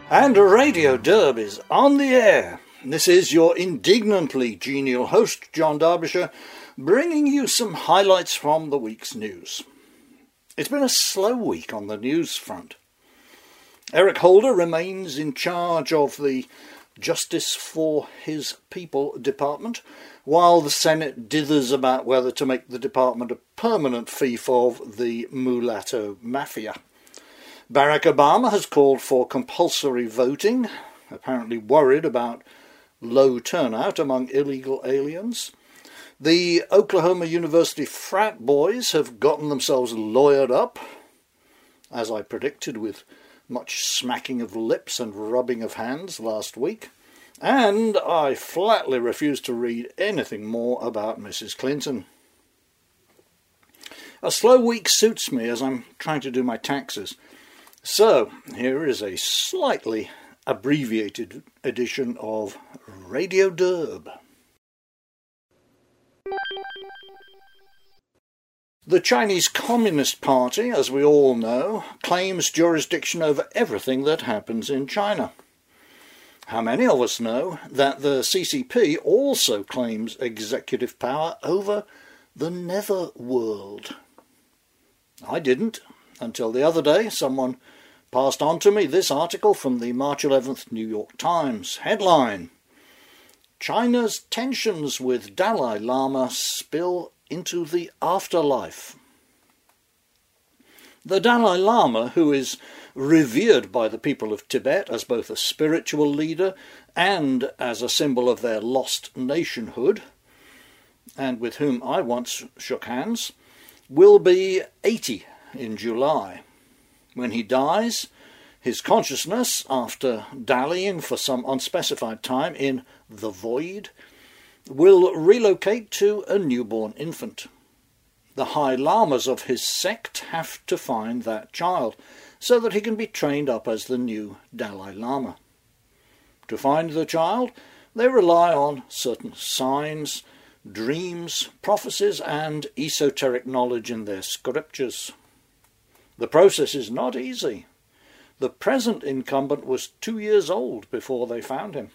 And Radio Derb is on the air. This is your indignantly genial host, John Derbyshire, bringing you some highlights from the week's news. It's been a slow week on the news front. Eric Holder remains in charge of the Justice for His People department, while the Senate dithers about whether to make the department a permanent fief of the mulatto mafia. Barack Obama has called for compulsory voting, apparently worried about low turnout among illegal aliens. The Oklahoma University frat boys have gotten themselves lawyered up, as I predicted, with much smacking of lips and rubbing of hands last week. And I flatly refuse to read anything more about Mrs. Clinton. A slow week suits me as I'm trying to do my taxes. So, here is a slightly abbreviated edition of Radio Derb. The Chinese Communist Party, as we all know, claims jurisdiction over everything that happens in China. How many of us know that the CCP also claims executive power over the netherworld? I didn't, until the other day someone passed on to me this article from the March 11th New York Times. Headline: China's tensions with Dalai Lama spill into the afterlife. The Dalai Lama, who is revered by the people of Tibet as both a spiritual leader and as a symbol of their lost nationhood, and with whom I once shook hands, will be 80 in July. When he dies, his consciousness, after dallying for some unspecified time in the void, will relocate to a newborn infant. The high lamas of his sect have to find that child so that he can be trained up as the new Dalai Lama. To find the child, they rely on certain signs, dreams, prophecies, and esoteric knowledge in their scriptures. The process is not easy. The present incumbent was 2 years old before they found him.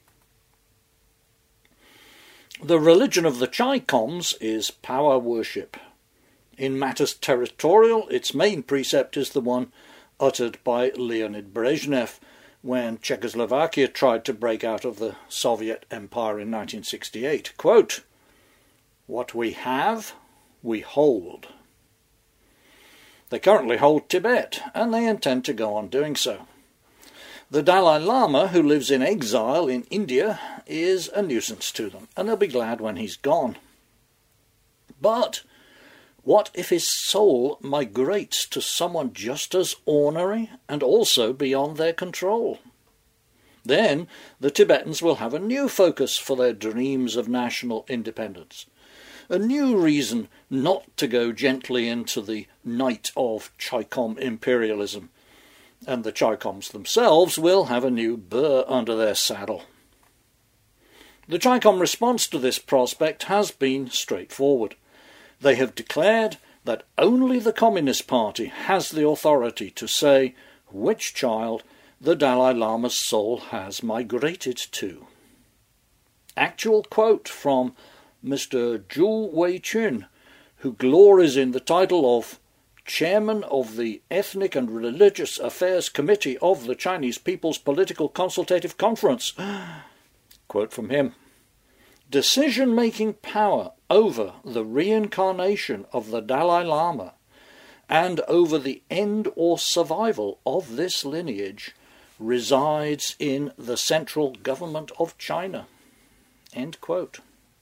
The religion of the Chai-Coms is power worship. In matters territorial, its main precept is the one uttered by Leonid Brezhnev when Czechoslovakia tried to break out of the Soviet Empire in 1968. Quote, "What we have, we hold." They currently hold Tibet, and they intend to go on doing so. The Dalai Lama, who lives in exile in India, is a nuisance to them, and they'll be glad when he's gone. But what if his soul migrates to someone just as ornery and also beyond their control? Then the Tibetans will have a new focus for their dreams of national independence, a new reason not to go gently into the night of Chai-Com imperialism, and the Chai-Coms themselves will have a new burr under their saddle. The Chai-Com response to this prospect has been straightforward. They have declared that only the Communist Party has the authority to say which child the Dalai Lama's soul has migrated to. Actual quote from Mr. Zhu Wei-chun, who glories in the title of Chairman of the Ethnic and Religious Affairs Committee of the Chinese People's Political Consultative Conference. Quote from him: "Decision-making power over the reincarnation of the Dalai Lama and over the end or survival of this lineage resides in the central government of China." End quote.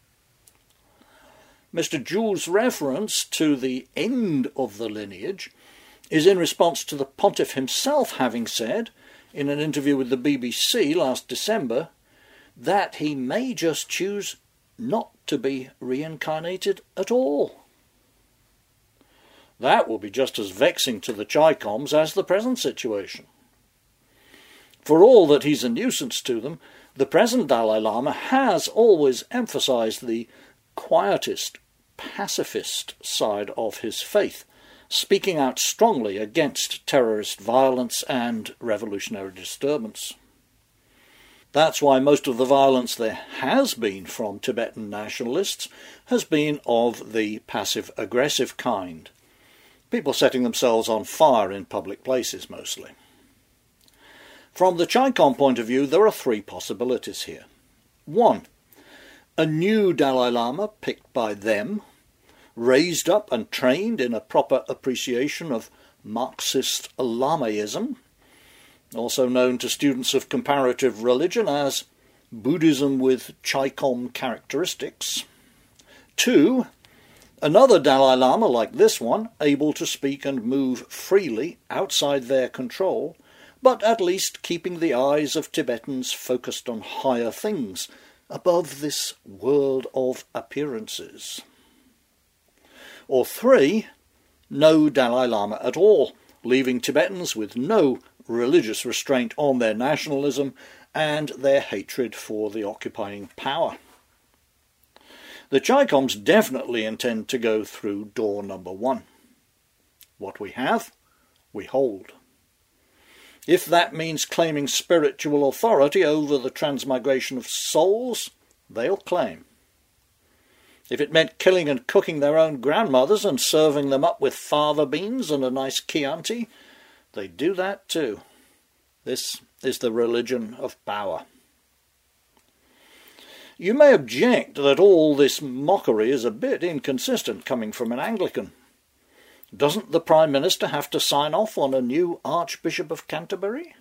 Mr. Zhu's reference to the end of the lineage is in response to the pontiff himself having said, in an interview with the BBC last December, that he may just choose not to be reincarnated at all. That will be just as vexing to the Chai-Coms as the present situation. For all that he's a nuisance to them, the present Dalai Lama has always emphasized the quietist, pacifist side of his faith, speaking out strongly against terrorist violence and revolutionary disturbance. That's why most of the violence there has been from Tibetan nationalists has been of the passive-aggressive kind. People setting themselves on fire in public places mostly. From the CHICOM point of view, there are three possibilities here. 1. A new Dalai Lama picked by them, raised up and trained in a proper appreciation of Marxist Lamaism, also known to students of comparative religion as Buddhism with CHICOM characteristics. 2. Another Dalai Lama like this one, able to speak and move freely outside their control, but at least keeping the eyes of Tibetans focused on higher things, above this world of appearances. Or 3. No Dalai Lama at all, leaving Tibetans with no religious restraint on their nationalism and their hatred for the occupying power. The CHICOMs definitely intend to go through door number 1. What we have, we hold. If that means claiming spiritual authority over the transmigration of souls, they'll claim. If it meant killing and cooking their own grandmothers and serving them up with fava beans and a nice Chianti, they'd do that too. This is the religion of power. You may object that all this mockery is a bit inconsistent coming from an Anglican. Doesn't the Prime Minister have to sign off on a new Archbishop of Canterbury?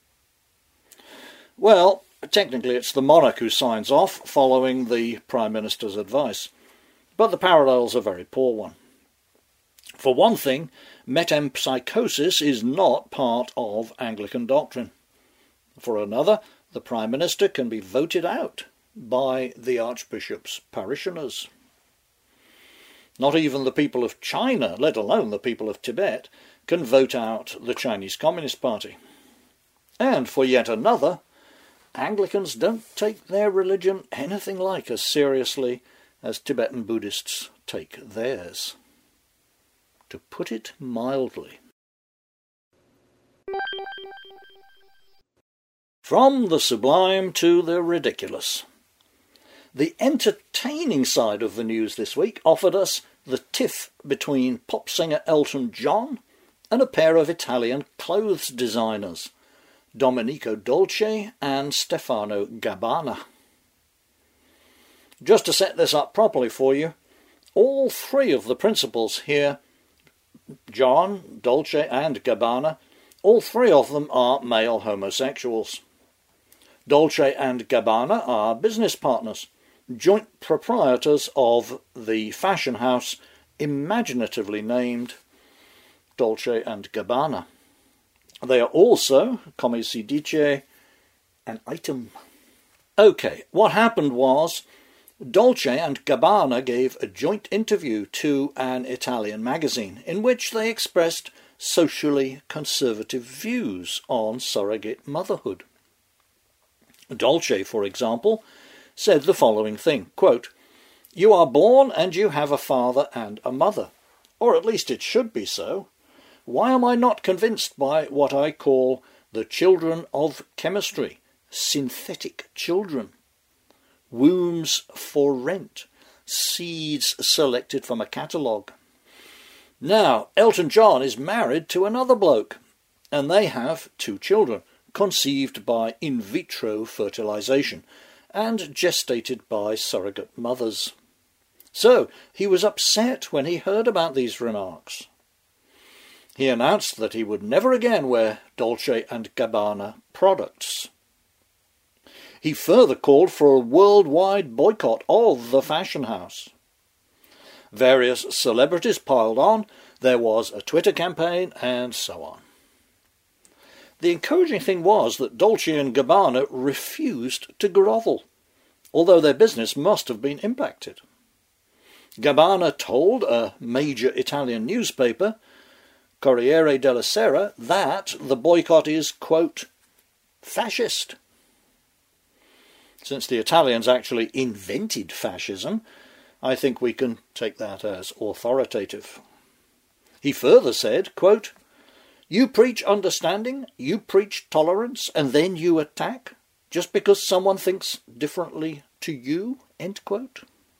Well, technically it's the monarch who signs off, following the Prime Minister's advice. But the parallel's a very poor one. For one thing, metempsychosis is not part of Anglican doctrine. For another, the Prime Minister can be voted out by the Archbishop's parishioners. Not even the people of China, let alone the people of Tibet, can vote out the Chinese Communist Party. And for yet another, Anglicans don't take their religion anything like as seriously as Tibetan Buddhists take theirs. To put it mildly. From the sublime to the ridiculous. The entertaining side of the news this week offered us the tiff between pop singer Elton John and a pair of Italian clothes designers, Domenico Dolce and Stefano Gabbana. Just to set this up properly for you, all three of the principals here, John, Dolce and Gabbana, all three of them are male homosexuals. Dolce and Gabbana are business partners, joint proprietors of the fashion house imaginatively named Dolce and Gabbana. They are also, come si dice, an item. Okay, what happened was Dolce and Gabbana gave a joint interview to an Italian magazine in which they expressed socially conservative views on surrogate motherhood. Dolce, for example, said the following thing, quote, "You are born and you have a father and a mother, or at least it should be so. Why am I not convinced by what I call the children of chemistry, synthetic children? Wombs for rent, seeds selected from a catalogue. Now, Elton John is married to another bloke, and they have 2 children, conceived by in vitro fertilization, and gestated by surrogate mothers. So, he was upset when he heard about these remarks. He announced that he would never again wear Dolce and Gabbana products. He further called for a worldwide boycott of the fashion house. Various celebrities piled on, there was a Twitter campaign, and so on. The encouraging thing was that Dolce and Gabbana refused to grovel, although their business must have been impacted. Gabbana told a major Italian newspaper, Corriere della Sera, that the boycott is, quote, fascist. Since the Italians actually invented fascism, I think we can take that as authoritative. He further said, quote, "You preach understanding, you preach tolerance, and then you attack, just because someone thinks differently to you," end quote.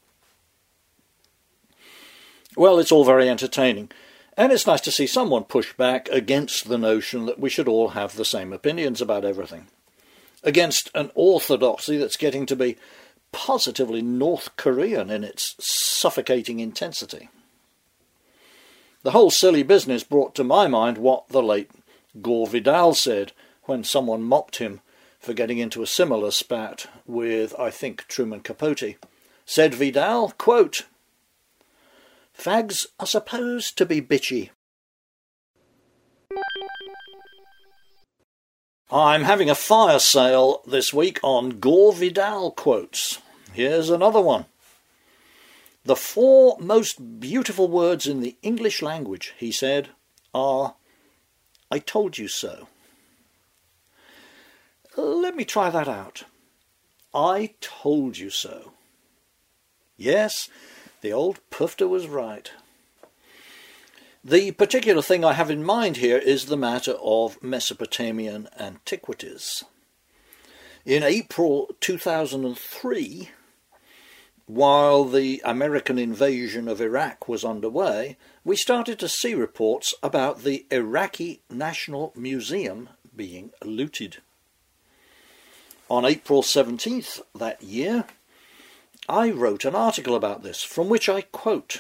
Well, it's all very entertaining, and it's nice to see someone push back against the notion that we should all have the same opinions about everything, against an orthodoxy that's getting to be positively North Korean in its suffocating intensity. The whole silly business brought to my mind what the late Gore Vidal said when someone mocked him for getting into a similar spat with, I think, Truman Capote. Said Vidal, quote, "Fags are supposed to be bitchy." I'm having a fire sale this week on Gore Vidal quotes. Here's another one. "The 4 most beautiful words in the English language," he said, "are, 'I told you so.'" Let me try that out. I told you so. Yes, the old pufter was right. The particular thing I have in mind here is the matter of Mesopotamian antiquities. In April 2003, while the American invasion of Iraq was underway, we started to see reports about the Iraqi National Museum being looted. On April 17th that year, I wrote an article about this, from which I quote,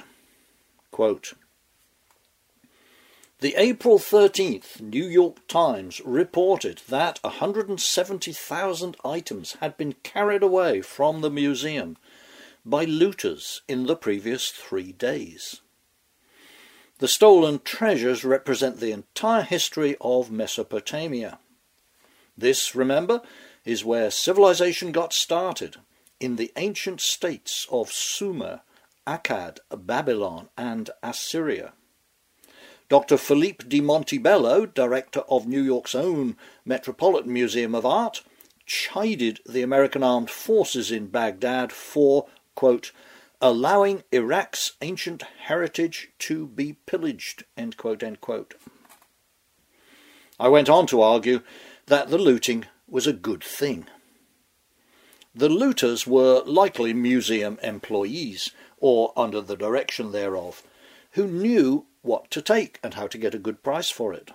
"The April 13th New York Times reported that 170,000 items had been carried away from the museum by looters in the previous 3 days. The stolen treasures represent the entire history of Mesopotamia. This, remember, is where civilization got started, in the ancient states of Sumer, Akkad, Babylon, and Assyria. Dr. Philippe de Montebello, director of New York's own Metropolitan Museum of Art, chided the American armed forces in Baghdad for, quote, allowing Iraq's ancient heritage to be pillaged, end quote, end quote. I went on to argue that the looting was a good thing. The looters were likely museum employees, or under the direction thereof, who knew what to take and how to get a good price for it.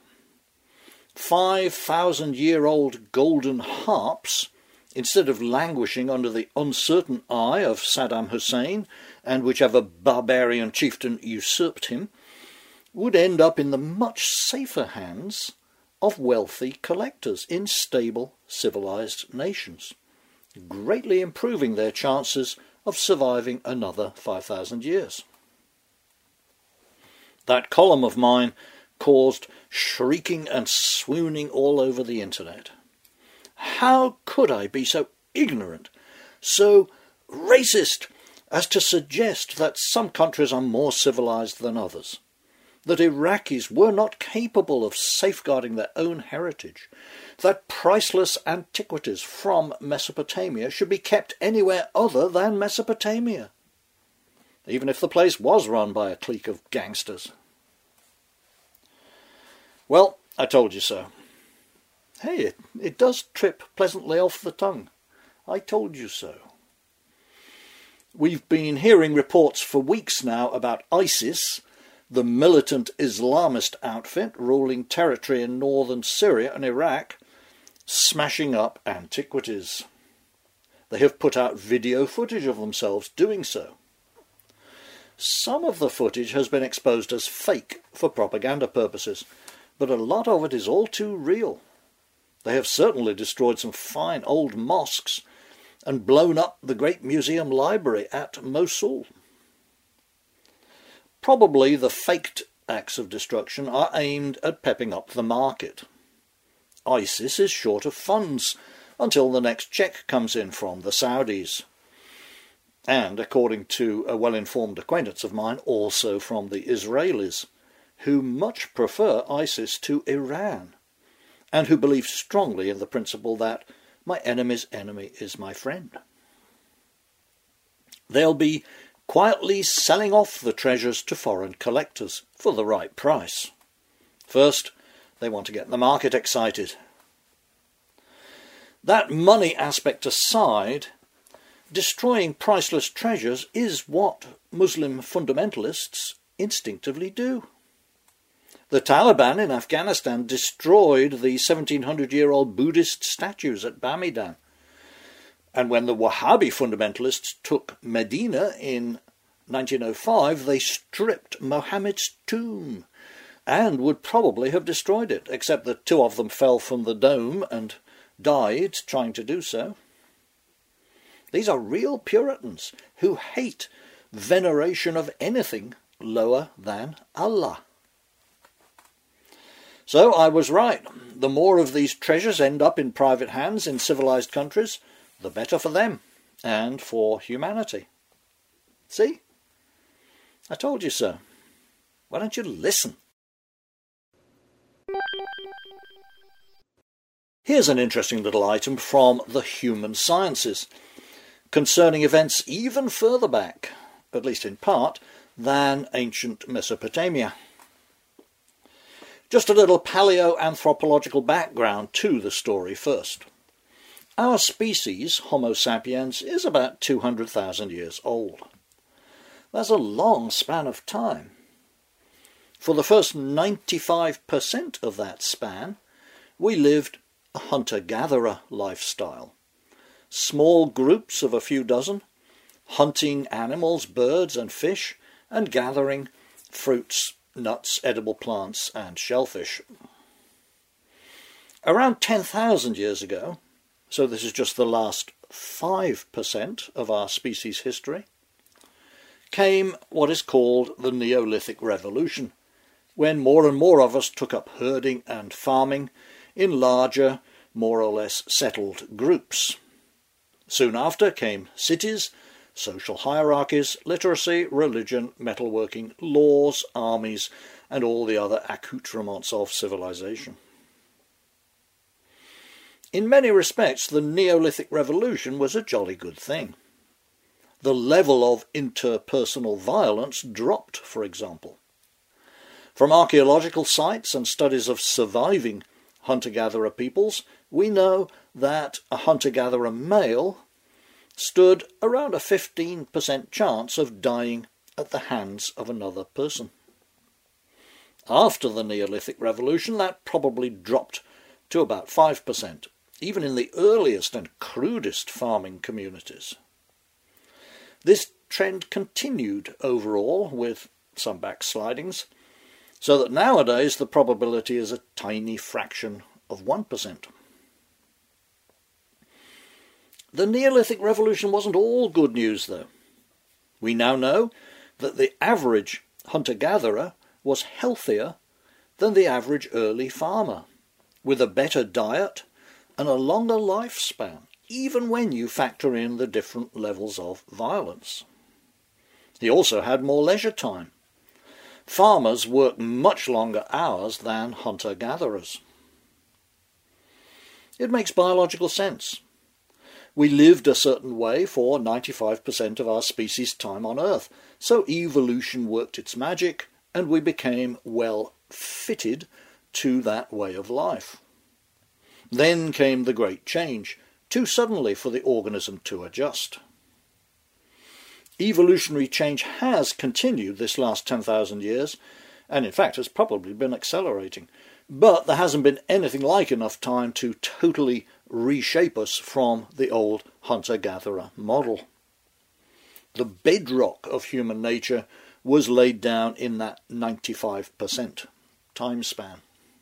5,000-year-old golden harps, instead of languishing under the uncertain eye of Saddam Hussein and whichever barbarian chieftain usurped him, would end up in the much safer hands of wealthy collectors in stable, civilized nations, greatly improving their chances of surviving another 5,000 years. That column of mine caused shrieking and swooning all over the internet. How could I be so ignorant, so racist, as to suggest that some countries are more civilized than others? That Iraqis were not capable of safeguarding their own heritage, that priceless antiquities from Mesopotamia should be kept anywhere other than Mesopotamia, even if the place was run by a clique of gangsters. Well, I told you so. Hey, it does trip pleasantly off the tongue. I told you so. We've been hearing reports for weeks now about ISIS, the militant Islamist outfit ruling territory in northern Syria and Iraq, smashing up antiquities. They have put out video footage of themselves doing so. Some of the footage has been exposed as fake for propaganda purposes, but a lot of it is all too real. They have certainly destroyed some fine old mosques and blown up the great museum library at Mosul. Probably the faked acts of destruction are aimed at pepping up the market. ISIS is short of funds until the next cheque comes in from the Saudis. And, according to a well-informed acquaintance of mine, also from the Israelis, who much prefer ISIS to Iran, and who believe strongly in the principle that my enemy's enemy is my friend. They'll be quietly selling off the treasures to foreign collectors for the right price. First, they want to get the market excited. That money aspect aside, destroying priceless treasures is what Muslim fundamentalists instinctively do. The Taliban in Afghanistan destroyed the 1700-year-old Buddhist statues at Bamiyan. And when the Wahhabi fundamentalists took Medina in 1905, they stripped Mohammed's tomb and would probably have destroyed it, except that 2 of them fell from the dome and died trying to do so. These are real Puritans who hate veneration of anything lower than Allah. So I was right. The more of these treasures end up in private hands in civilized countries, the better for them and for humanity. See? I told you so. Why don't you listen? Here's an interesting little item from the Human Sciences, concerning events even further back, at least in part, than ancient Mesopotamia. Just a little paleoanthropological background to the story first. Our species, Homo sapiens, is about 200,000 years old. That's a long span of time. For the first 95% of that span, we lived a hunter-gatherer lifestyle. Small groups of a few dozen, hunting animals, birds and fish, and gathering fruits, nuts, edible plants and shellfish. Around 10,000 years ago, so this is just the last 5% of our species history, came what is called the Neolithic Revolution, when more and more of us took up herding and farming in larger, more or less settled groups. Soon after came cities, social hierarchies, literacy, religion, metalworking, laws, armies, and all the other accoutrements of civilization. In many respects, the Neolithic Revolution was a jolly good thing. The level of interpersonal violence dropped, for example. From archaeological sites and studies of surviving hunter-gatherer peoples, we know that a hunter-gatherer male stood around a 15% chance of dying at the hands of another person. After the Neolithic Revolution, that probably dropped to about 5%, even in the earliest and crudest farming communities. This trend continued overall, with some backslidings, so that nowadays the probability is a tiny fraction of 1%. The Neolithic Revolution wasn't all good news, though. We now know that the average hunter-gatherer was healthier than the average early farmer, with a better diet and a longer lifespan, even when you factor in the different levels of violence. He also had more leisure time. Farmers worked much longer hours than hunter-gatherers. It makes biological sense. We lived a certain way for 95% of our species' time on Earth, so evolution worked its magic and we became well fitted to that way of life. Then came the Great Change, too suddenly for the organism to adjust. Evolutionary change has continued this last 10,000 years, and in fact has probably been accelerating, but there hasn't been anything like enough time to totally reshape us from the old hunter-gatherer model. The bedrock of human nature was laid down in that 95% time span.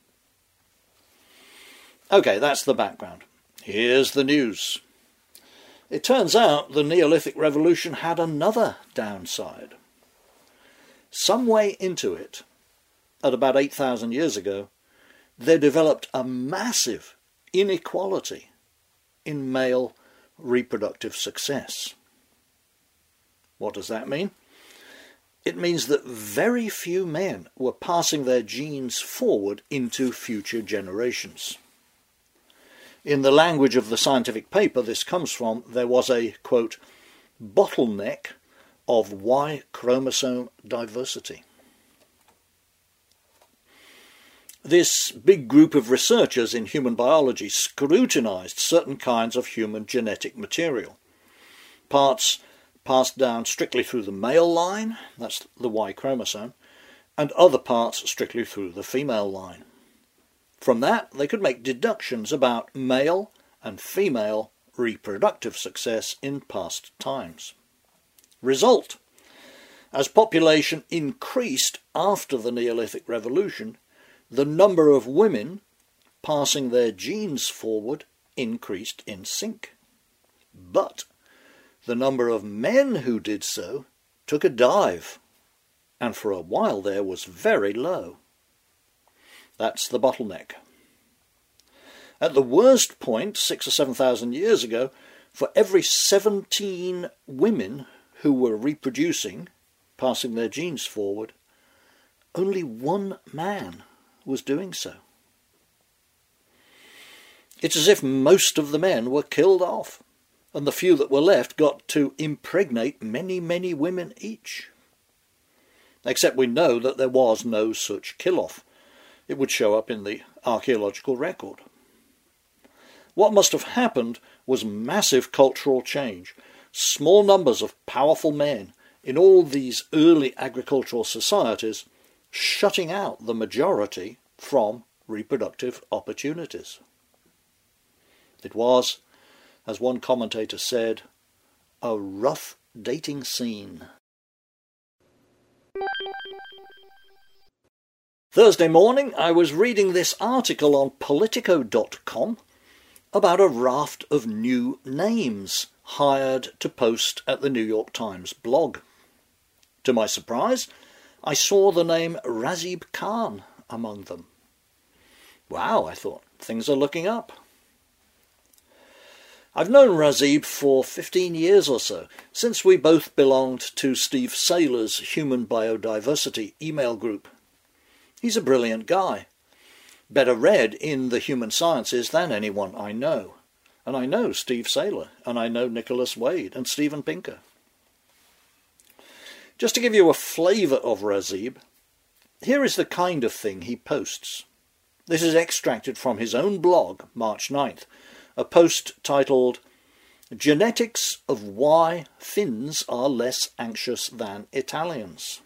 Okay, that's the background. Here's the news. It turns out the Neolithic Revolution had another downside. Some way into it, at about 8,000 years ago, there developed a massive inequality in male reproductive success. What does that mean? It means that very few men were passing their genes forward into future generations. In the language of the scientific paper this comes from, there was a, quote, bottleneck of Y chromosome diversity. This big group of researchers in human biology scrutinized certain kinds of human genetic material. Parts passed down strictly through the male line, that's the Y chromosome, and other parts strictly through the female line. From that, they could make deductions about male and female reproductive success in past times. Result: as population increased after the Neolithic Revolution, the number of women passing their genes forward increased in sync. But the number of men who did so took a dive, and for a while there was very low. That's the bottleneck. At the worst point, 6,000 or 7,000 years ago, for every 17 women who were reproducing, passing their genes forward, only one man was doing so. It's as if most of the men were killed off, and the few that were left got to impregnate many, many women each. Except we know that there was no such kill-off. It would show up in the archaeological record. What must have happened was massive cultural change. Small numbers of powerful men in all these early agricultural societies shutting out the majority from reproductive opportunities. It was, as one commentator said, a rough dating scene. Thursday morning I was reading this article on Politico.com about a raft of new names hired to post at the New York Times blog. To my surprise, I saw the name Razib Khan among them. Wow, I thought, things are looking up. I've known Razib for 15 years or so, since we both belonged to Steve Saylor's Human Biodiversity email group. He's a brilliant guy, better read in the human sciences than anyone I know. And I know Steve Saylor, and I know Nicholas Wade and Steven Pinker. Just to give you a flavour of Razib, here is the kind of thing he posts. This is extracted from his own blog, March 9th, a post titled, "Genetics of Why Finns Are Less Anxious Than Italians."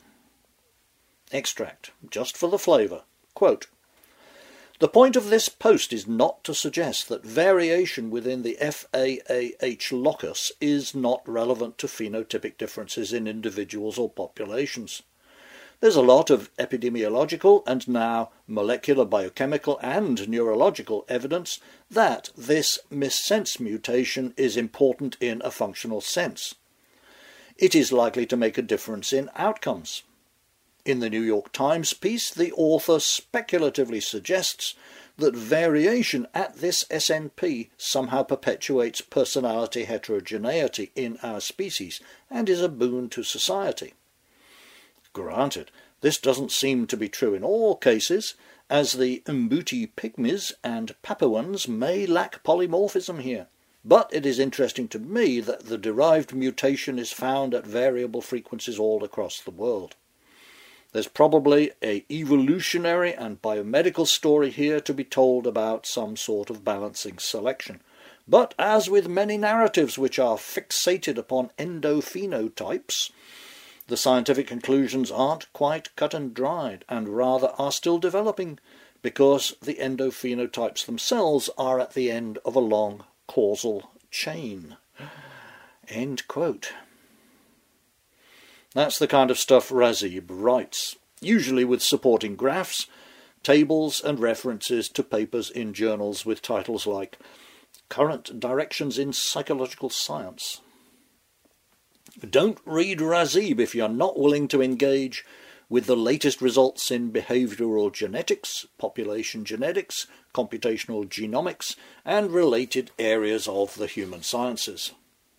Extract, just for the flavour. Quote, "The point of this post is not to suggest that variation within the FAAH locus is not relevant to phenotypic differences in individuals or populations. There's a lot of epidemiological and now molecular biochemical and neurological evidence that this missense mutation is important in a functional sense. It is likely to make a difference in outcomes. In the New York Times piece, the author speculatively suggests that variation at this SNP somehow perpetuates personality heterogeneity in our species and is a boon to society. Granted, this doesn't seem to be true in all cases, as the Mbuti pygmies and Papuans may lack polymorphism here. But it is interesting to me that the derived mutation is found at variable frequencies all across the world. There's probably an evolutionary and biomedical story here to be told about some sort of balancing selection. But as with many narratives which are fixated upon endophenotypes, the scientific conclusions aren't quite cut and dried, and rather are still developing, because the endophenotypes themselves are at the end of a long causal chain." End quote. That's the kind of stuff Razib writes, usually with supporting graphs, tables and references to papers in journals with titles like Current Directions in Psychological Science. Don't read Razib if you're not willing to engage with the latest results in behavioural genetics, population genetics, computational genomics, and related areas of the human sciences.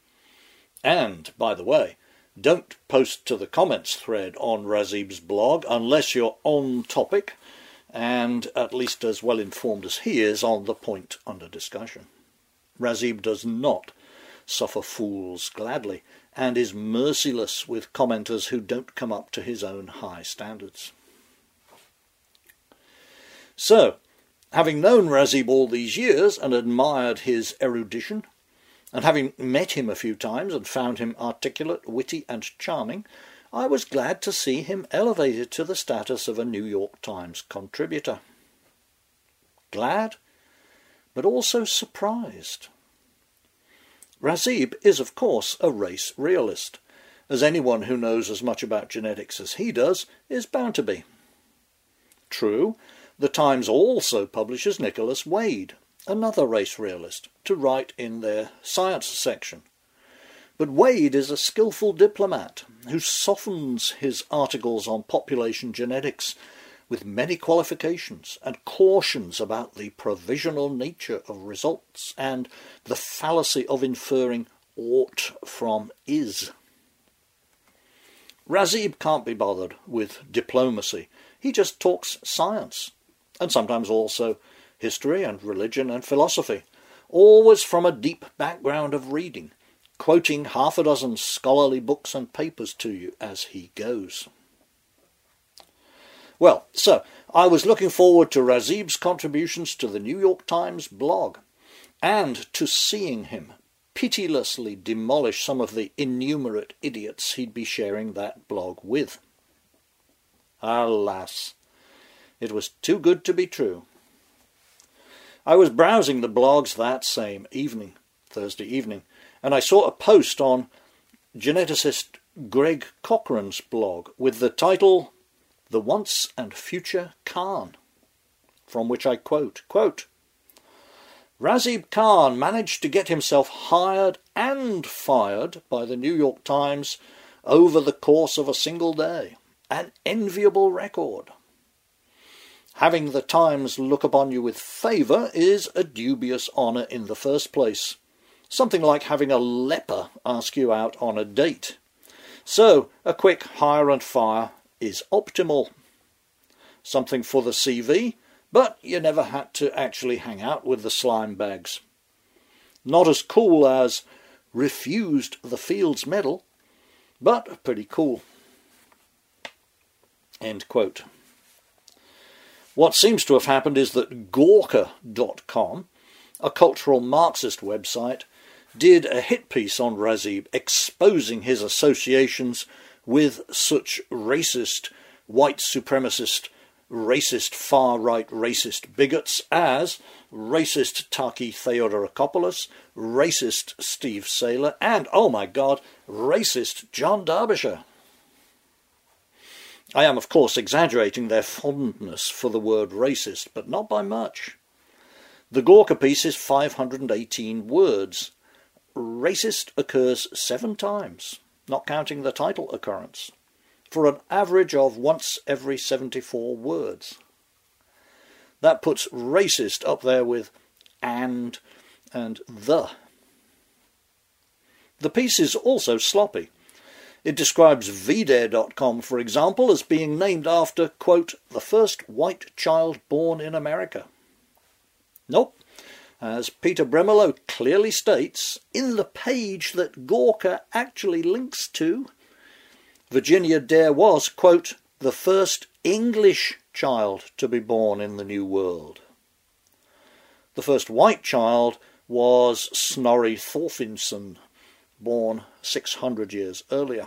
And, by the way, don't post to the comments thread on Razib's blog unless you're on topic and at least as well informed as he is on the point under discussion. Razib does not suffer fools gladly, and is merciless with commenters who don't come up to his own high standards. So, having known Razib all these years and admired his erudition, and having met him a few times and found him articulate, witty and charming, I was glad to see him elevated to the status of a New York Times contributor. Glad, but also surprised. Razib is, of course, a race realist, as anyone who knows as much about genetics as he does is bound to be. True, the Times also publishes Nicholas Wade, another race realist, to write in their science section. But Wade is a skillful diplomat who softens his articles on population genetics with many qualifications and cautions about the provisional nature of results and the fallacy of inferring ought from is. Razib can't be bothered with diplomacy. He just talks science, and sometimes also history and religion and philosophy, always from a deep background of reading, quoting half a dozen scholarly books and papers to you as he goes. Well, so I was looking forward to Razib's contributions to the New York Times blog, and to seeing him pitilessly demolish some of the innumerate idiots he'd be sharing that blog with. Alas, it was too good to be true. I was browsing the blogs that same evening, Thursday evening, and I saw a post on geneticist Greg Cochran's blog with the title "The Once and Future Khan," from which I quote, "Razib Khan managed to get himself hired and fired by the New York Times over the course of a single day. An enviable record. Having the Times look upon you with favour is a dubious honour in the first place. Something like having a leper ask you out on a date. So a quick hire and fire is optimal. Something for the CV, but you never had to actually hang out with the slime bags. Not as cool as refused the Fields Medal, but pretty cool." End quote. What seems to have happened is that Gawker.com, a cultural Marxist website, did a hit piece on Razib exposing his associations with such racist, white supremacist, racist, far-right racist bigots as racist Taki Theodorakopoulos, racist Steve Saylor, and, oh my God, racist John Derbyshire. I am, of course, exaggerating their fondness for the word racist, but not by much. The Gawker piece is 518 words. Racist occurs 7 times, not counting the title occurrence, for an average of once every 74 words. That puts racist up there with and the. The piece is also sloppy. It describes VDare.com, for example, as being named after, quote, "the first white child born in America." Nope. As Peter Bremerlow clearly states, in the page that Gawker actually links to, Virginia Dare was, quote, "the first English child to be born in the New World." The first white child was Snorri Thorfinnsson, born 600 years earlier.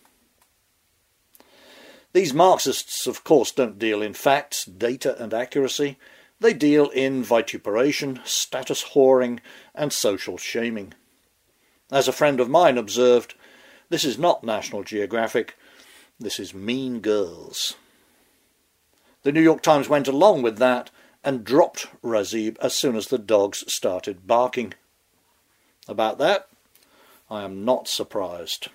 These Marxists, of course, don't deal in facts, data and accuracy. They deal in vituperation, status whoring and social shaming. As a friend of mine observed, this is not National Geographic, this is Mean Girls. The New York Times went along with that and dropped Razib as soon as the dogs started barking. About that, I am not surprised.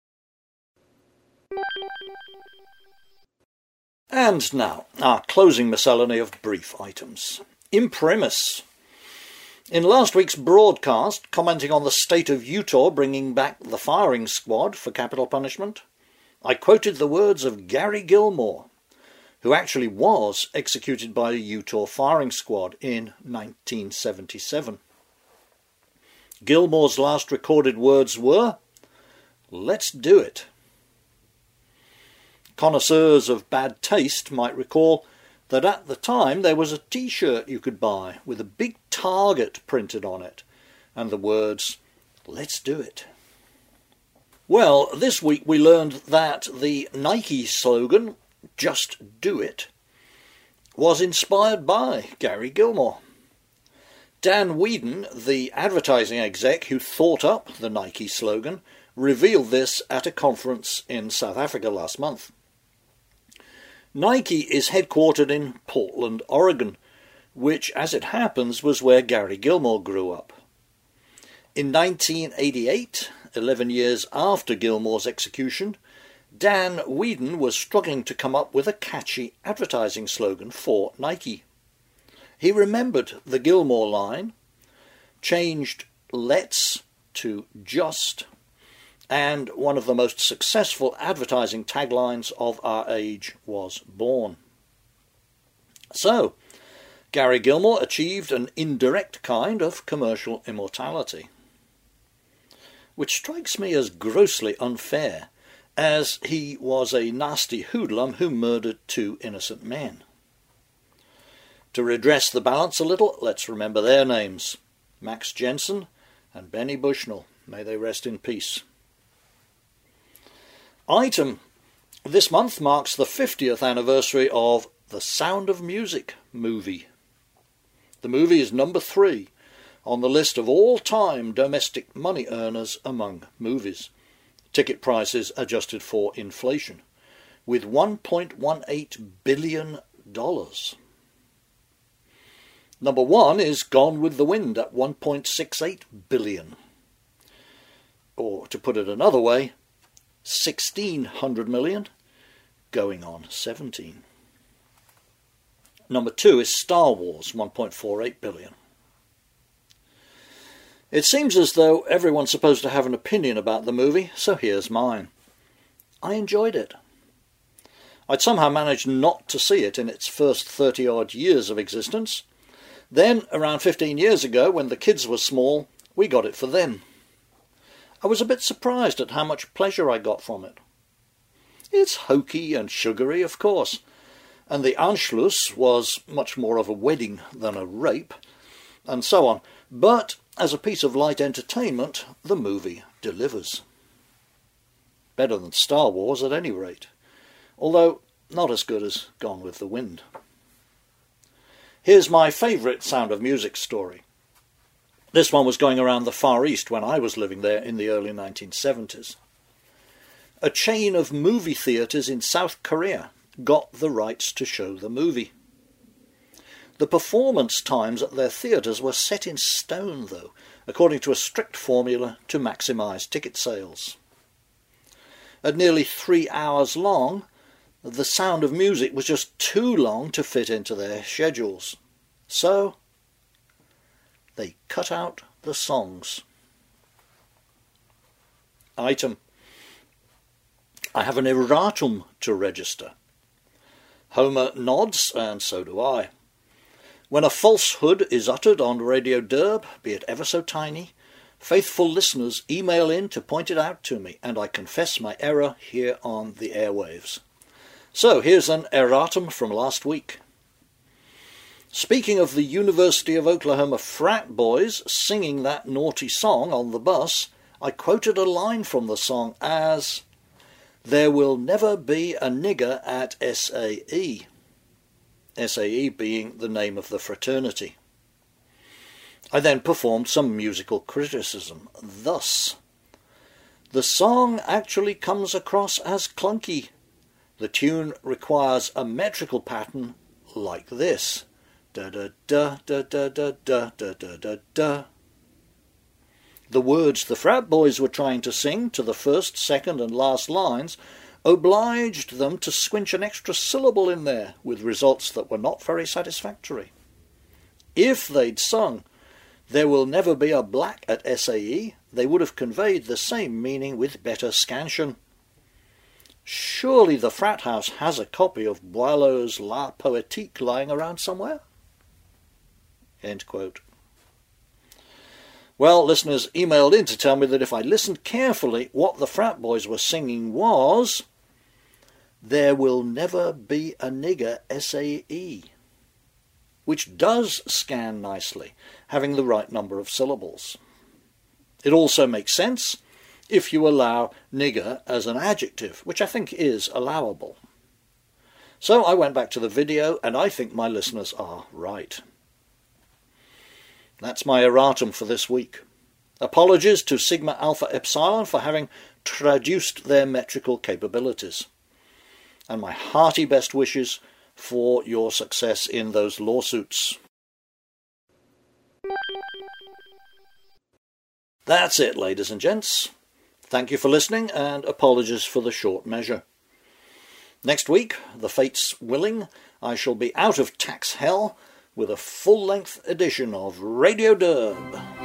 And now, our closing miscellany of brief items. Imprimis. In last week's broadcast, commenting on the state of Utah bringing back the firing squad for capital punishment, I quoted the words of Gary Gilmore, who actually was executed by the Utah firing squad in 1977. Gilmore's last recorded words were, "Let's do it." Connoisseurs of bad taste might recall that at the time there was a T-shirt you could buy with a big target printed on it and the words, "Let's do it." Well, this week we learned that the Nike slogan, "Just do it," was inspired by Gary Gilmore. Dan Whedon, the advertising exec who thought up the Nike slogan, revealed this at a conference in South Africa last month. Nike is headquartered in Portland, Oregon, which, as it happens, was where Gary Gilmore grew up. In 1988, 11 years after Gilmore's execution, Dan Whedon was struggling to come up with a catchy advertising slogan for Nike. He remembered the Gilmore line, changed "let's" to "just," and one of the most successful advertising taglines of our age was born. So, Gary Gilmore achieved an indirect kind of commercial immortality, which strikes me as grossly unfair, as he was a nasty hoodlum who murdered 2 innocent men. To redress the balance a little, let's remember their names, Max Jensen and Benny Bushnell. May they rest in peace. Item: this month marks the 50th anniversary of The Sound of Music movie. The movie is number 3 on the list of all-time domestic money earners among movies, ticket prices adjusted for inflation, with $1.18 billion. Number 1 is Gone with the Wind at $1.68 billion. Or, to put it another way, 1,600 million, going on 17. Number 2 is Star Wars, $1.48 billion. It seems as though everyone's supposed to have an opinion about the movie, so here's mine. I enjoyed it. I'd somehow managed not to see it in its first 30-odd years of existence. Then, around 15 years ago, when the kids were small, we got it for them. I was a bit surprised at how much pleasure I got from it. It's hokey and sugary, of course, and the Anschluss was much more of a wedding than a rape, and so on, but as a piece of light entertainment, the movie delivers. Better than Star Wars at any rate, although not as good as Gone with the Wind. Here's my favourite Sound of Music story. This one was going around the Far East when I was living there in the early 1970s. A chain of movie theatres in South Korea got the rights to show the movie. The performance times at their theatres were set in stone, though, according to a strict formula to maximise ticket sales. At nearly 3 hours long, The Sound of Music was just too long to fit into their schedules. So they cut out the songs. Item: I have an erratum to register. Homer nods, and so do I. When a falsehood is uttered on Radio Derb, be it ever so tiny, faithful listeners email in to point it out to me, and I confess my error here on the airwaves. So here's an erratum from last week. Speaking of the University of Oklahoma frat boys singing that naughty song on the bus, I quoted a line from the song as, "There will never be a nigger at SAE." SAE being the name of the fraternity. I then performed some musical criticism. Thus, the song actually comes across as clunky. The tune requires a metrical pattern like this. Da da da da da da da da da da da. The words the frat boys were trying to sing to the first, second and last lines obliged them to squinch an extra syllable in there, with results that were not very satisfactory. If they'd sung, "There will never be a black at SAE," they would have conveyed the same meaning with better scansion. Surely the frat house has a copy of Boileau's La Poétique lying around somewhere? End quote. Well, listeners emailed in to tell me that if I listened carefully, what the frat boys were singing was "There Will Never Be a Nigger SAE," which does scan nicely, having the right number of syllables. It also makes sense if you allow nigger as an adjective, which I think is allowable. So I went back to the video, and I think my listeners are right. That's my erratum for this week. Apologies to Sigma Alpha Epsilon for having traduced their metrical capabilities. And my hearty best wishes for your success in those lawsuits. That's it, ladies and gents. Thank you for listening, and apologies for the short measure. Next week, the fates willing, I shall be out of tax hell with a full-length edition of Radio Derb.